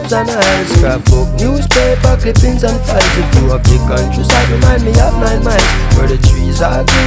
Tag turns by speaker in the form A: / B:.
A: clubs and aisles, scrapbook, newspaper clippings and files. The view of the countryside remind me of 9 miles, where the trees are green